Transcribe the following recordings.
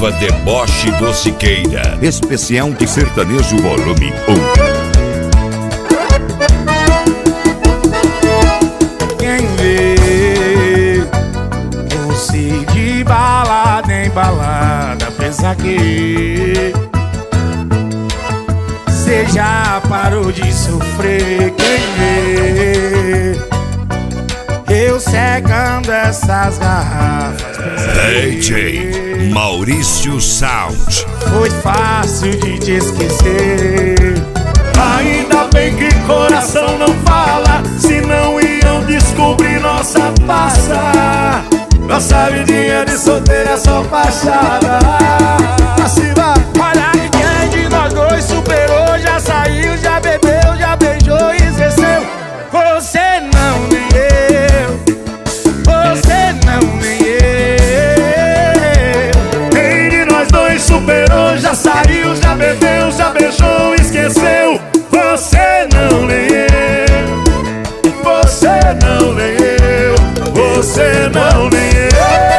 Meriva Deboche do Siqueira. Especial de sertanejo volume 1. Quem vê você de balada em balada pensa que você já parou de sofrer. Quem vê eu secando essas garrafas DJ Maurício Sound. foi fácil de te esquecer. Ainda bem que coração não fala, senão iam descobrir nossa passa. Nossa vidinha de solteira é só fachada. Assim vai. Olha que quem de nós dois superou, já saiu, já bebeu, já beijou e esqueceu. Você não, nem eu. Você não, nem eu. Quem de nós dois superou, já saiu, já bebeu, já beijou e esqueceu. Você não, nem eu. Você não, nem eu. Você não, nem eu.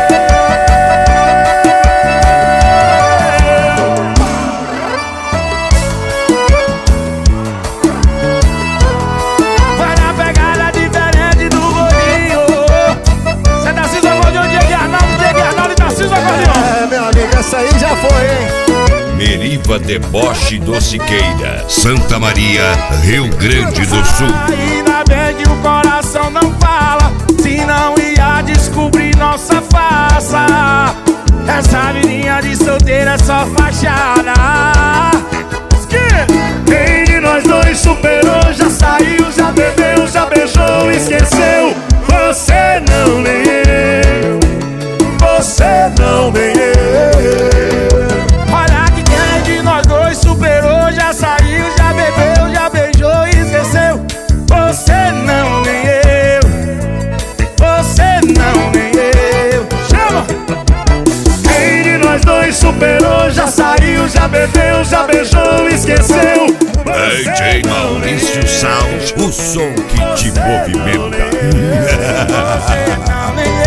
Vai na pegada diferente do gordinho. Cê tá se gordinho, Diego Arnaldo e Tarcísio Gordinho. Meu amigo, essa aí já foi, hein? Meriva Deboche do Siqueira, Santa Maria, Rio Grande do Sul. Ainda bem que o coração não fala, senão ia descobrir nossa farsa. Essa vidinha de solteira é só fachada. Quem de nós dois superou, já saiu, já bebeu, já beijou e esqueceu. Você não, nem eu. Você não, nem eu. Olha que quem de nós dois superou, já saiu, já bebeu, já beijou e esqueceu. Você não, nem eu. Você não, nem eu. Chama! Quem de nós dois superou, já saiu, já bebeu, já beijou e esqueceu. DJ Maurício Sound, o som que te movimenta. Você não, nem